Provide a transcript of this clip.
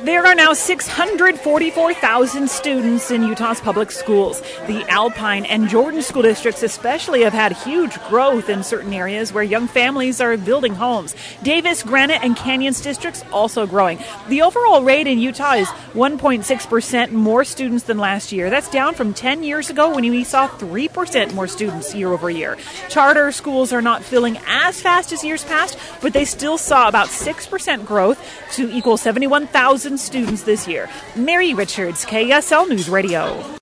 There are now 644,000 students in Utah's public schools. The Alpine and Jordan school districts especially have had huge growth in certain areas where young families are building homes. Davis, Granite, and Canyons districts also growing. The overall rate in Utah is 1.6% more students than last year. That's down from 10 years ago when we saw 3% more students year over year. Charter schools are not filling as fast as years past, but they still saw about 6% growth to equal 71,000 students this year. Mary Richards, KSL News Radio.